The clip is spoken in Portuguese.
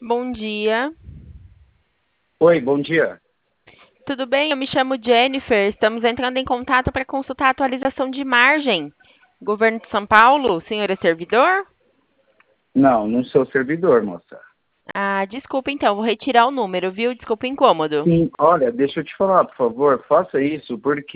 Bom dia. Oi, bom dia. Tudo bem? Eu me chamo Jennifer. Estamos entrando em contato para consultar a atualização de margem. Governo de São Paulo, o senhor é servidor? Não, não sou servidor, moça. Ah, desculpa então, vou retirar o número, viu? Desculpa o incômodo. Sim, olha, deixa eu te falar, por favor, faça isso, porque